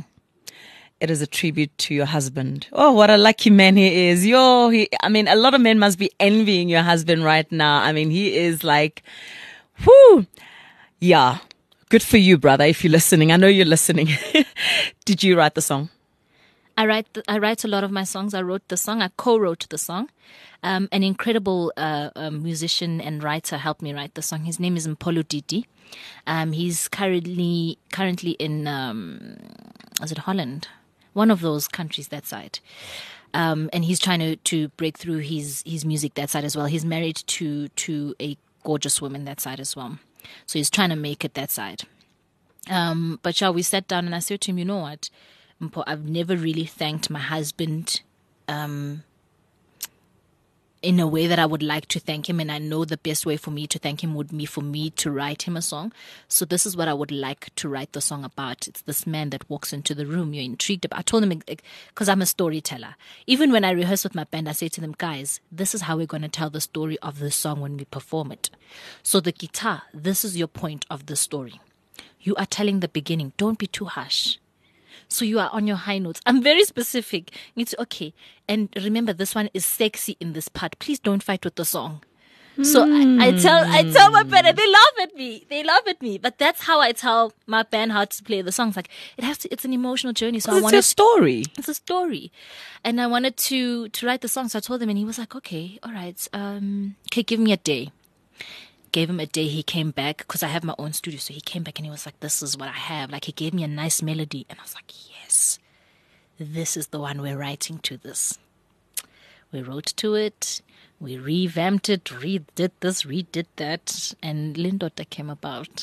It is a tribute to your husband. Oh, what a lucky man he is. I mean, a lot of men must be envying your husband right now. I mean, he is like, whoo. Yeah. Good for you, brother, if you're listening. I know you're listening. Did you write the song? I write a lot of my songs. I wrote the song. I co-wrote the song. An incredible musician and writer helped me write the song. His name is Mpolo Didi. He's currently in is it Holland? One of those countries that side. And he's trying to break through his music that side as well. He's married to a gorgeous woman that side as well. So he's trying to make it that side. But we sat down and I said to him, you know what, Mpo, I've never really thanked my husband in a way that I would like to thank him, and I know the best way for me to thank him would be for me to write him a song. So this is what I would like to write the song about. It's this man that walks into the room you're intrigued about. I told him, because I'm a storyteller. Even when I rehearse with my band, I say to them, guys, this is how we're going to tell the story of the song when we perform it. So the guitar, this is your point of the story. You are telling the beginning. Don't be too harsh. So you are on your high notes. I'm very specific. It's okay. And remember, this one is sexy in this part. Please don't fight with the song. So I tell my band, and they laugh at me. They laugh at me. But that's how I tell my band how to play the songs. Like, it's an emotional journey. So It's a story. It's a story. And I wanted to write the song. So I told him, and he was like, okay, all right. Okay, give me a day. Gave him a day. He came back because I have my own studio. So he came back and he was like, this is what I have. Like, he gave me a nice melody. And I was like, yes, this is the one we're writing to this. We wrote to it. We revamped it, redid this, redid that. And Lendoda came about.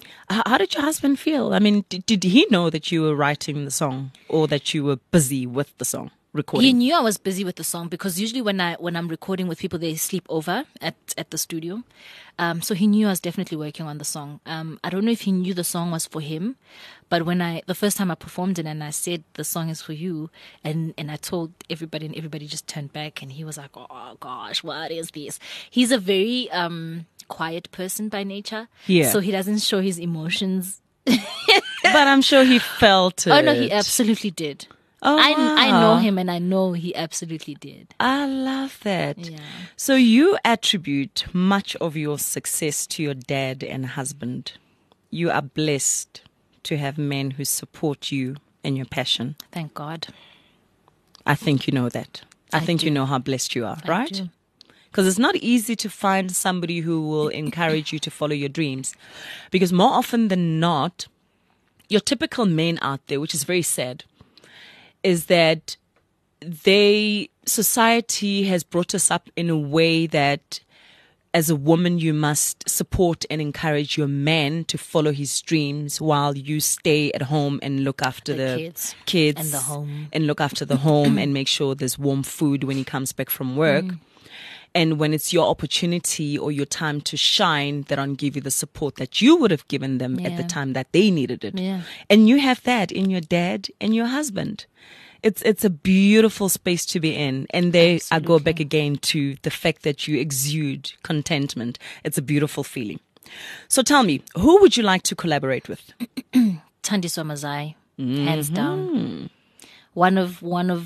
How did your husband feel? I mean, did he know that you were writing the song or that you were busy with the song He recording? knew I was busy with the song because usually when I'm recording with people, they sleep over at the studio. So he knew I was definitely working on the song. I don't know if he knew the song was for him, but the first time I performed it and I said the song is for you, and I told everybody, and everybody just turned back, and he was like, "Oh gosh, what is this?" He's a very quiet person by nature, Yeah. so he doesn't show his emotions. But I'm sure he felt it. Oh no, he absolutely did. Oh, I know wow. him, and I know he absolutely did. I love that. Yeah. So you attribute much of your success to your dad and husband. You are blessed to have men who support you and your passion. Thank God. I think you know that. I think do. you know how blessed you are, I right? do. Because it's not easy to find somebody who will encourage you to follow your dreams. Because more often than not, your typical men out there, which is very sad, is that society has brought us up in a way that as a woman, you must support and encourage your man to follow his dreams while you stay at home and look after The the kids and the home. and look after the home and make sure there's warm food when he comes back from work. And when it's your opportunity or your time to shine, they don't give you the support that you would have given them at the Yeah. time that they needed it. Yeah. And you have that in your dad and your husband. It's a beautiful space to be in. And there I go back again to the fact that you exude contentment. It's a beautiful feeling. So tell me, who would you like to collaborate with? Thandiswa Mazai, hands down. One of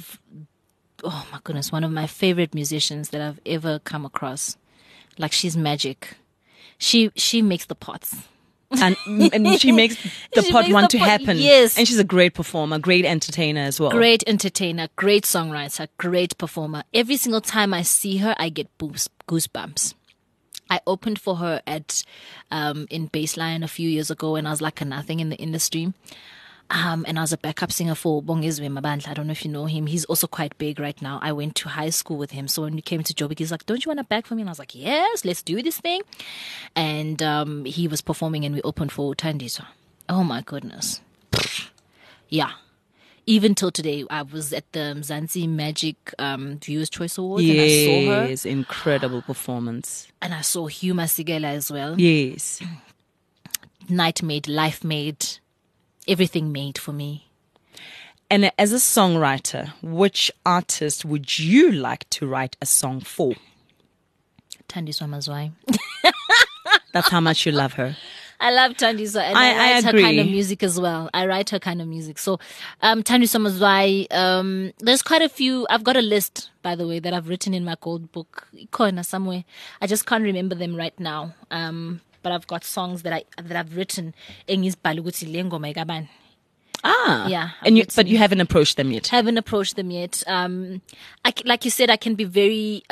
oh my goodness, one of my favorite musicians that I've ever come across. Like, she's magic. She makes the pots. And she makes the She pot makes want the to pot- happen. yes. And she's a great performer, great entertainer as well. Great entertainer, great songwriter, great performer. Every single time I see her, I get goosebumps. I opened for her at in Baseline a few years ago, and I was like a nothing in the industry. And I was a backup singer for Bongezwe Mabandla. I don't know if you know him. He's also quite big right now. I went to high school with him. So when we came to Joburg, he's like, "Don't you want to back for me?" And I was like, "Yes, let's do this thing." And he was performing, and we opened for Thandiswa. Oh my goodness. Yeah. Even till today, I was at the Mzansi Magic Viewers' Choice Awards, and I saw her. Yes, incredible performance. And I saw Hugh Masigela as well. Yes. Night made, life made, everything made for me. And as a songwriter, which artist would you like to write a song for? Thandiswa Mazwai. That's how much you love her. I love Thandiswa, and I I write her agree. kind of music as well. I write her kind of music. So, Thandiswa Mazwai, there's quite a few. I've got a list, by the way, that I've written in my gold book. Ikona somewhere. I just can't remember them right now. But I've got songs that I've written. Engis Baluguti Lengo Megaban. Ah. Yeah, And I've but you haven't approached them yet. Haven't approached them yet. Like you said, I can be very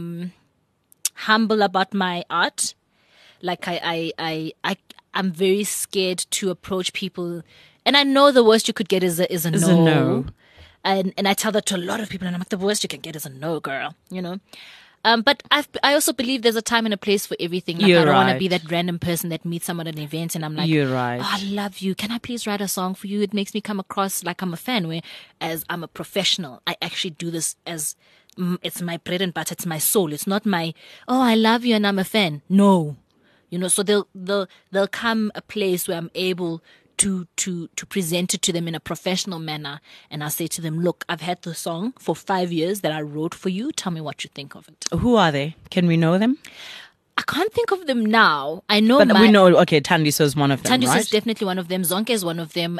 humble about my art. Like I'm very scared to approach people, and I know the worst you could get is a no. a no. And I tell that to a lot of people, and I'm like, the worst you can get is a no, girl. You know. But I also believe there's a time and a place for everything. Like, You're I don't want to right. be that random person that meets someone at an event and I'm like, You're right. "Oh, I love you. Can I please write a song for you?" It makes me come across like I'm a fan, whereas I'm a professional. I actually do this as it's my bread and butter. It's my soul. It's not my, "Oh, I love you and I'm a fan." No, you know. So there'll come a place where I'm able to present it to them in a professional manner, and I'll say to them, "Look, I've had the song for 5 years that I wrote for you. Tell me what you think of it." Who are they? Can we know them? I can't think of them now. I know, But we know, okay, Thandiswa is one of them, Thandiswa right? is definitely one of them. Zonke is one of them.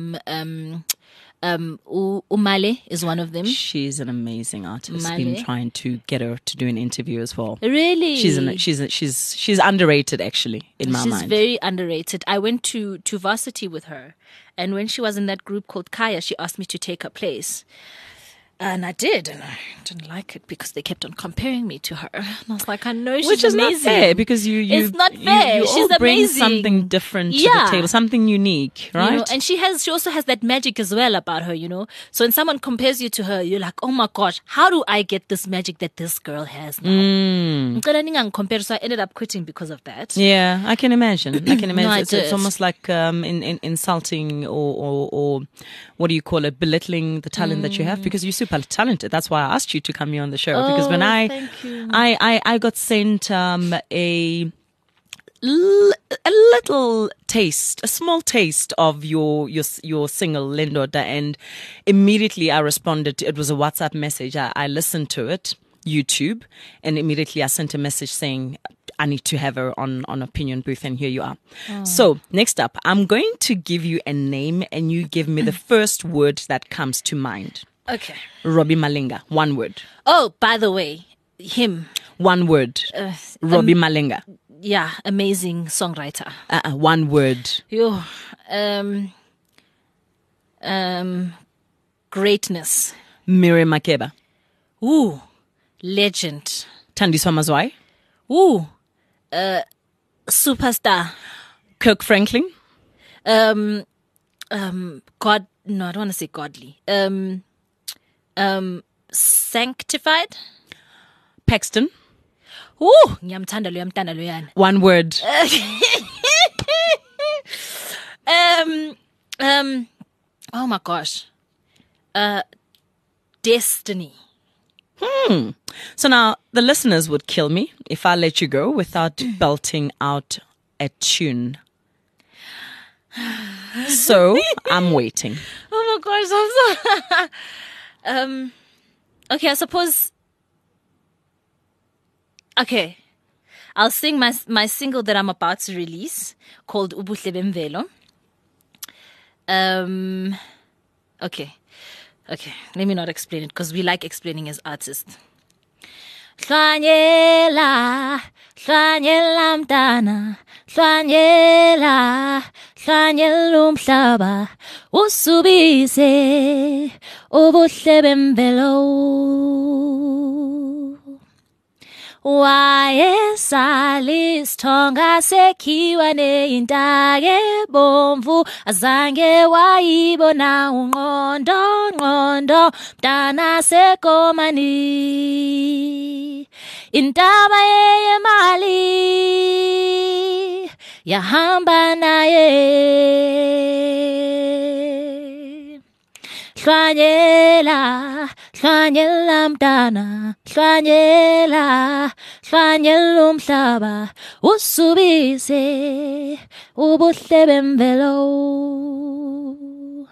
Umale is one of them. She's an amazing artist. Male. Been trying to get her to do an interview as well. Really, She's underrated actually in my She's mind. very underrated. I went to varsity with her, and when she was in that group called Kaya, she asked me to take her place. And I did, and I didn't like it because they kept on comparing me to her. And I was like, I know she's Which is amazing. not fair because you It's not fair. You She's all bring amazing. something different to Yeah. the table, something unique, right? You know, and she also has that magic as well about her, you know. So when someone compares you to her, you're like, oh my gosh, how do I get this magic that this girl has now? So I ended up quitting because of that. Yeah, I can imagine. I can imagine. I It's did. almost like in insulting or what do you call it, belittling the talent that you have because you're super talented. That's why I asked you to come here on the show because when thank you. I got sent a little taste, a small taste of your single Lendoda, and immediately I responded. It was a WhatsApp message. I listened to it, YouTube, and immediately I sent a message saying I need to have her on Opinion Booth, and here you are. So next up, I'm going to give you a name, and you give me the first word that comes to mind. Okay. Robbie Malenga, one word. Oh, by the way, him. One word. Robbie Malenga. Yeah, amazing songwriter. One word. Yo, greatness. Miriam Makeba. Ooh, legend. Thandiswa Mazwai. Ooh, superstar. Kirk Franklin. God, no, I don't want to say godly. Sanctified. Paxton. Ooh, ngiyamthanda loyana. One word. Oh my gosh. Destiny. So now the listeners would kill me if I let you go without belting out a tune. So I'm waiting. Oh my gosh, I'm so okay, I suppose. Okay. I'll sing my single that I'm about to release called Ubuhle Bemvelo. Okay. Let me not explain it because we like explaining as artists. Hlanyela mntana, hlanyela umhlaba, usubise ubuhle bemvelo. Wayesalisithonga sekhiwa neyintake bomvu azange wayibona unqondo mntana sekomani intaba yemali yahamba naye. Hlanyela mntana, hlanyela umhlaba, usubise ubuhle bemvelo.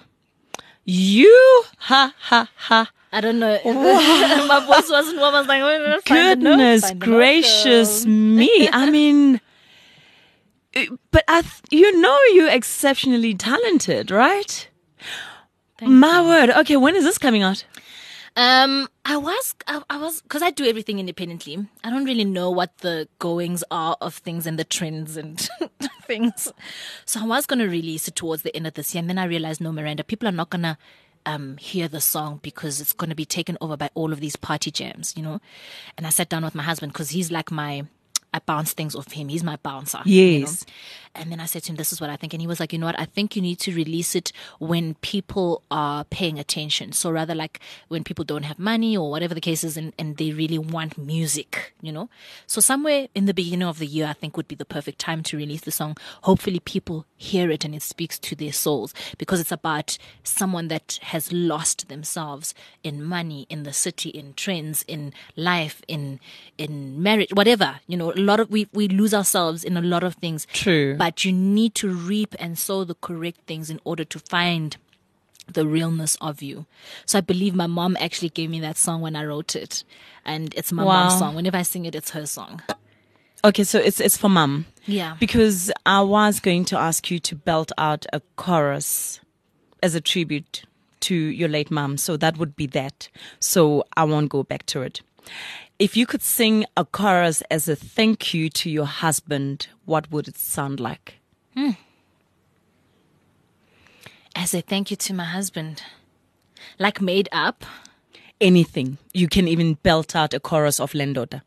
You ha. I don't know. My voice wasn't warm. I was like, oh, Goodness gracious me. I mean, but you're exceptionally talented, right? My word. Okay, when is this coming out? I was, because I do everything independently. I don't really know what the goings are of things and the trends and things. So I was going to release it towards the end of this year. And then I realized, no, Miranda, people are not going to hear the song because it's going to be taken over by all of these party jams, you know? And I sat down with my husband because he's like I bounce things off him. He's my bouncer. Yes. You know? And then I said to him, this is what I think. And he was like, you know what? I think you need to release it when people are paying attention. So rather like when people don't have money or whatever the case is and they really want music, you know? So somewhere in the beginning of the year, I think would be the perfect time to release the song. Hopefully people hear it and it speaks to their souls because it's about someone that has lost themselves in money, in the city, in trends, in life, in marriage, whatever, you know, a lot of, we lose ourselves in a lot of things. True. But you need to reap and sow the correct things in order to find the realness of you. So I believe my mom actually gave me that song when I wrote it. And it's my mom's song. Whenever I sing it, it's her song. Okay, so it's for mom. Yeah. Because I was going to ask you to belt out a chorus as a tribute to your late mom. So that would be that. So I won't go back to it. If you could sing a chorus as a thank you to your husband, what would it sound like? As a thank you to my husband. Like made up? anything. You can even belt out a chorus of Lendoda.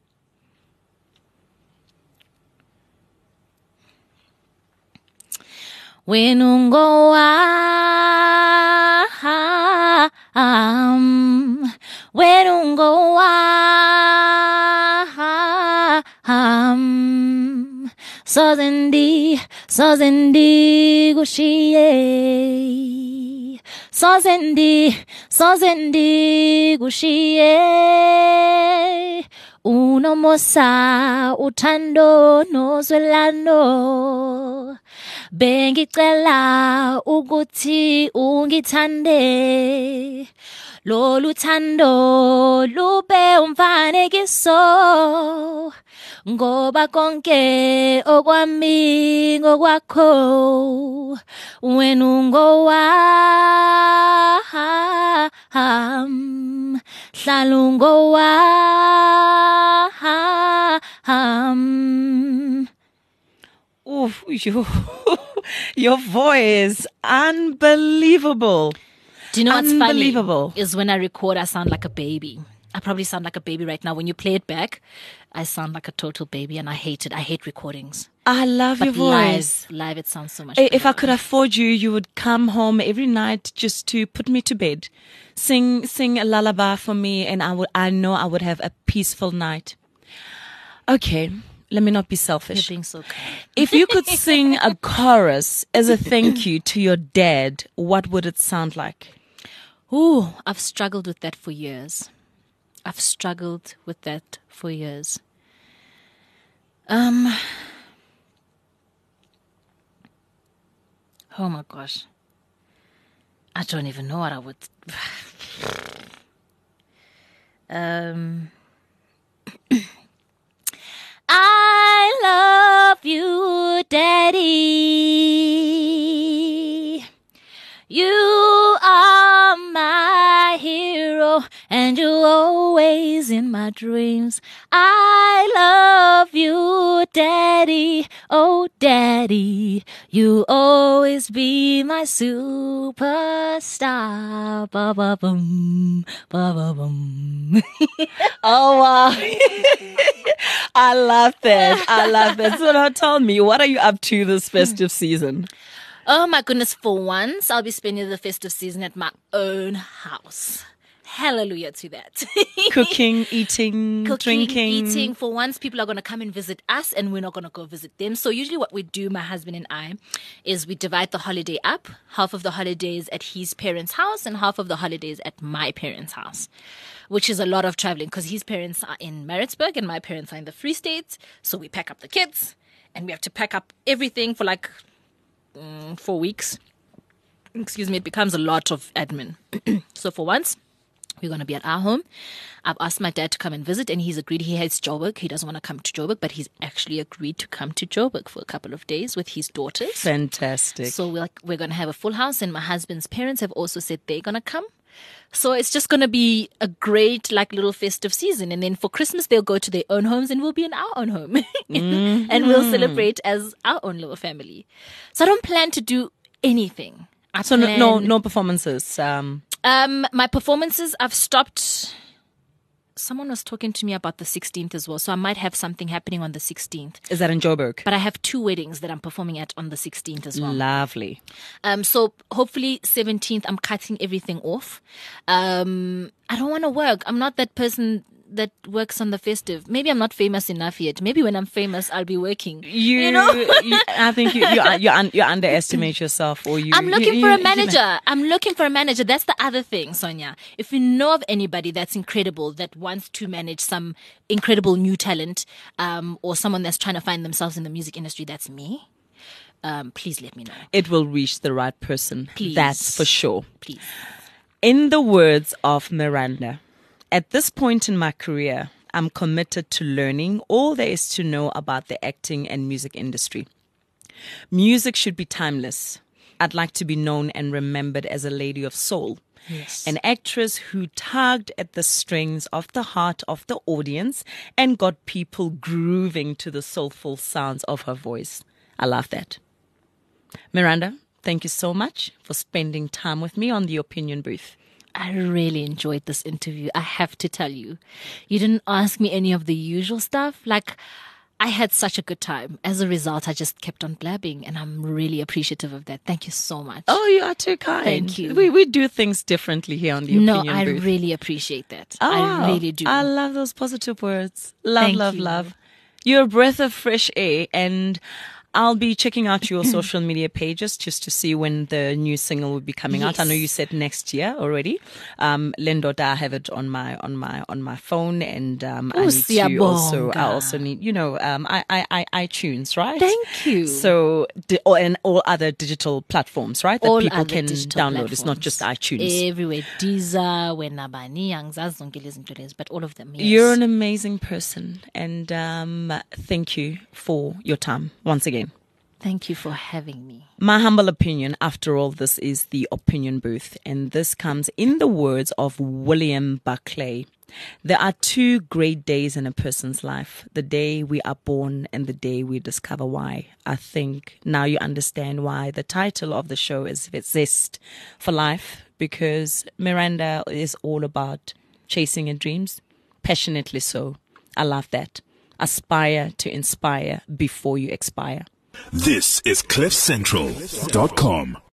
Sozendi gushiye. Sozendi gushiye. Unomosa utando nozwelano. Bengicela ukuthi ungithande. Lolu thando lube umfanekiso. Ngoba konke okwami ngokwakho. Wena ungowami, hlala ungowami. Oof, your voice, unbelievable. Do you know what's Unbelievable. funny? Is when I record, I sound like a baby. I probably sound like a baby right now. When you play it back, I sound like a total baby, and I hate it. I hate recordings. I love your But voice. live, it sounds so much If I better. could afford you, you would come home every night just to put me to bed. Sing a lullaby for me, and I know I would have a peaceful night. Okay, let me not be You're selfish. being so kind. If you could sing a chorus as a thank you to your dad, what would it sound like? Ooh, I've struggled with that for years. Oh my gosh. I don't even know what I would. I love you, Daddy. You are my hero, and you're always in my dreams. I love you, Daddy. Oh, Daddy, you always be my superstar. Ba ba bum, ba ba bum. Oh, wow. I love that. So now tell me, what are you up to this festive season? Oh my goodness, for once, I'll be spending the festive season at my own house. Hallelujah to that. Cooking, eating, drinking. Eating. For once, people are going to come and visit us, and we're not going to go visit them. So usually what we do, my husband and I, is we divide the holiday up. Half of the holidays at his parents' house and half of the holidays at my parents' house, which is a lot of traveling because his parents are in Maritzburg and my parents are in the Free State. So we pack up the kids, and we have to pack up everything for like 4 weeks. Excuse me, it becomes a lot of admin. So for once, we're going to be at our home. I've asked my dad to come and visit, and he's agreed. He hates Joburg. He doesn't want to come to Joburg, but he's actually agreed to come to Joburg for a couple of days with his daughters. Fantastic. So we're going to have a full house, and my husband's parents have also said they're going to come. So it's just going to be a great like little festive season. And then for Christmas, they'll go to their own homes and we'll be in our own home. And we'll celebrate as our own little family. So I don't plan to do anything. So no performances. My performances, I've stopped. Someone was talking to me about the 16th as well. So I might have something happening on the 16th. Is that in Joburg? But I have 2 weddings that I'm performing at on the 16th as well. Lovely. So hopefully 17th, I'm cutting everything off. I don't want to work. I'm not that person that works on the festive. Maybe I'm not famous enough yet. Maybe when I'm famous, I'll be working. You know? I think you underestimate yourself, or you. I'm looking for a manager. I'm looking for a manager. That's the other thing, Sonia. If you know of anybody that's incredible, that wants to manage some incredible new talent, or someone that's trying to find themselves in the music industry, that's me. Please let me know. It will reach the right person. Please. That's for sure. Please. In the words of Miranda, at this point in my career, I'm committed to learning all there is to know about the acting and music industry. Music should be timeless. I'd like to be known and remembered as a lady of soul. Yes. An actress who tugged at the strings of the heart of the audience and got people grooving to the soulful sounds of her voice. I love that. Miranda, thank you so much for spending time with me on the Opinion Booth. I really enjoyed this interview. I have to tell you. You didn't ask me any of the usual stuff. Like, I had such a good time. As a result, I just kept on blabbing, and I'm really appreciative of that. Thank you so much. Oh, you are too kind. Thank you. We do things differently here on the No, Opinion I Booth. really appreciate that. Oh, I wow. really do. I love those positive words. Love, Thank love, you. love. You're a breath of fresh air, and I'll be checking out your social media pages just to see when the new single will be coming out. I know Yes. you said next year already. Lendota, I have it on my phone, and I need to siyabonga. I also need iTunes, right? Thank you. So and all other digital platforms, right? That All people other can digital download. It's not platforms. just iTunes. Everywhere. Deezer, Wenabani, angizazi zonke lezi zinto lezi, but all of them. Yes. You're an amazing person, and thank you for your time once again. Thank you for having me. My humble opinion, after all, this is the Opinion Booth, and this comes in the words of William Buckley. There are two great days in a person's life, the day we are born and the day we discover why. I think now you understand why the title of the show is Zest for Life, because Miranda is all about chasing your dreams, passionately so. I love that. Aspire to inspire before you expire. This is CliffCentral.com.